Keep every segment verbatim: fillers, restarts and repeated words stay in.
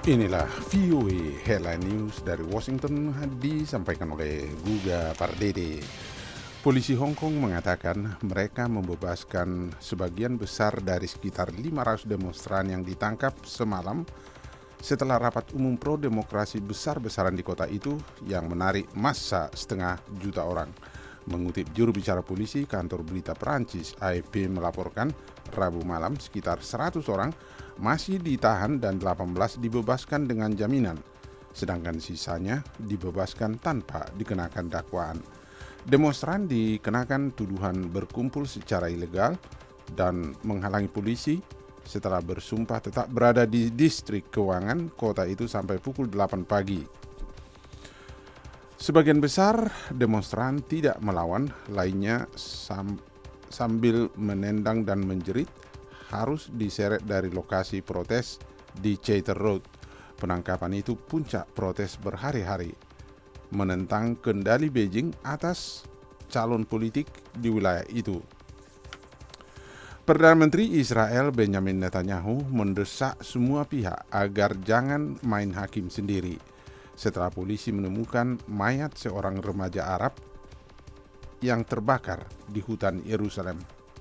Inilah V O A Headline News dari Washington disampaikan oleh Guga Pardede. Polisi Hong Kong mengatakan mereka membebaskan sebagian besar dari sekitar lima ratus demonstran yang ditangkap semalam setelah rapat umum pro-demokrasi besar-besaran di kota itu yang menarik massa setengah juta orang. Mengutip juru bicara polisi, kantor berita Perancis A F P melaporkan Rabu malam sekitar seratus orang masih ditahan dan delapan belas dibebaskan dengan jaminan, sedangkan sisanya dibebaskan tanpa dikenakan dakwaan. Demonstran dikenakan tuduhan berkumpul secara ilegal dan menghalangi polisi setelah bersumpah tetap berada di distrik keuangan kota itu sampai pukul delapan pagi. Sebagian besar demonstran tidak melawan, lainnya sam- sambil menendang dan menjerit harus diseret dari lokasi protes di Chater Road. Penangkapan itu puncak protes berhari-hari menentang kendali Beijing atas calon politik di wilayah itu. Perdana Menteri Israel Benjamin Netanyahu mendesak semua pihak agar jangan main hakim sendiri setelah polisi menemukan mayat seorang remaja Arab yang terbakar di hutan Yerusalem.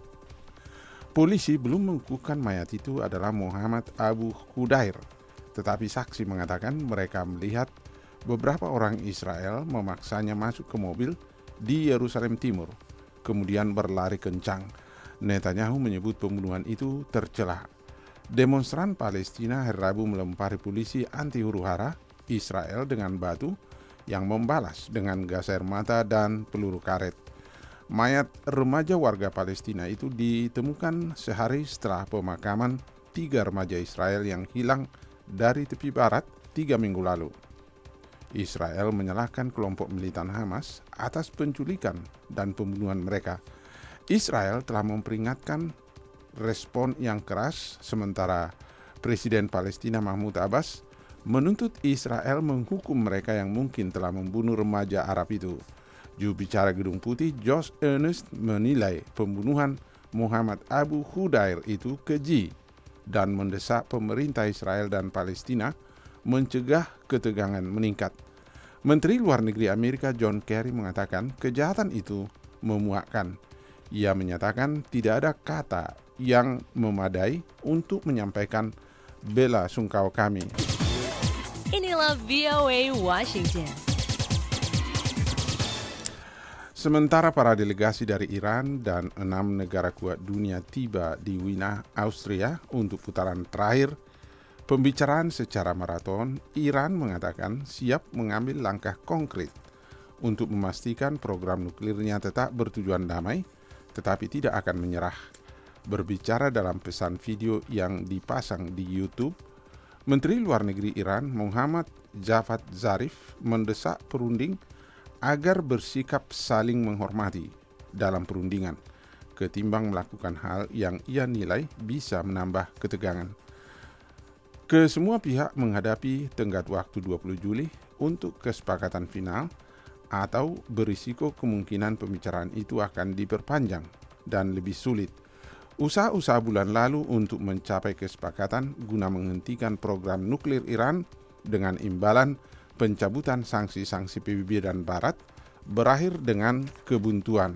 Polisi belum mengukuhkan mayat itu adalah Muhammad Abu Khudair, tetapi saksi mengatakan mereka melihat beberapa orang Israel memaksanya masuk ke mobil di Yerusalem Timur, kemudian berlari kencang. Netanyahu menyebut pembunuhan itu tercela. Demonstran Palestina hari Rabu melempari polisi anti huru-hara Israel dengan batu yang membalas dengan gas air mata dan peluru karet. Mayat remaja warga Palestina itu ditemukan sehari setelah pemakaman tiga remaja Israel yang hilang dari tepi barat tiga minggu lalu. Israel menyalahkan kelompok militan Hamas atas penculikan dan pembunuhan mereka. Israel telah memperingatkan respon yang keras, sementara Presiden Palestina Mahmud Abbas menuntut Israel menghukum mereka yang mungkin telah membunuh remaja Arab itu. Juru bicara Gedung Putih Josh Earnest menilai pembunuhan Muhammad Abu Khudair itu keji dan mendesak pemerintah Israel dan Palestina mencegah ketegangan meningkat. Menteri Luar Negeri Amerika John Kerry mengatakan kejahatan itu memuakkan. Ia menyatakan tidak ada kata yang memadai untuk menyampaikan bela sungkawa kami. Inilah V O A Washington. Sementara para delegasi dari Iran dan enam negara kuat dunia tiba di Wina, Austria untuk putaran terakhir pembicaraan secara maraton, Iran mengatakan siap mengambil langkah konkret untuk memastikan program nuklirnya tetap bertujuan damai, tetapi tidak akan menyerah. Berbicara dalam pesan video yang dipasang di YouTube, Menteri Luar Negeri Iran Muhammad Javad Zarif mendesak perunding agar bersikap saling menghormati dalam perundingan, ketimbang melakukan hal yang ia nilai bisa menambah ketegangan. Kesemua pihak menghadapi tenggat waktu dua puluh Juli untuk kesepakatan final atau berisiko kemungkinan pembicaraan itu akan diperpanjang dan lebih sulit. Usaha-usaha bulan lalu untuk mencapai kesepakatan guna menghentikan program nuklir Iran dengan imbalan pencabutan sanksi-sanksi P B B dan Barat berakhir dengan kebuntuan.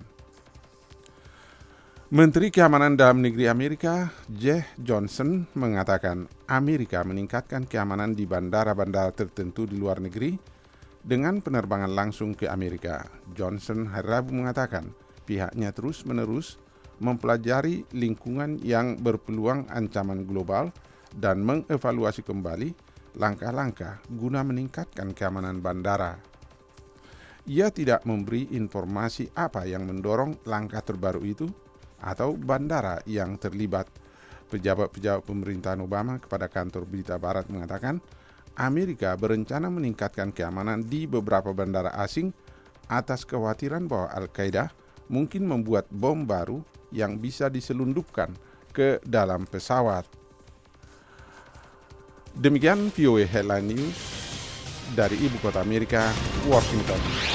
Menteri Keamanan Dalam Negeri Amerika, Jeh Johnson, mengatakan Amerika meningkatkan keamanan di bandara-bandara tertentu di luar negeri dengan penerbangan langsung ke Amerika. Johnson hari Rabu mengatakan pihaknya terus-menerus mempelajari lingkungan yang berpeluang ancaman global dan mengevaluasi kembali langkah-langkah guna meningkatkan keamanan bandara. Ia tidak memberi informasi apa yang mendorong langkah terbaru itu atau bandara yang terlibat. Pejabat-pejabat pemerintahan Obama kepada kantor berita Barat mengatakan Amerika berencana meningkatkan keamanan di beberapa bandara asing atas kekhawatiran bahwa Al-Qaeda mungkin membuat bom baru yang bisa diselundupkan ke dalam pesawat. Demikian V O A Headline News dari Ibu Kota Amerika, Washington.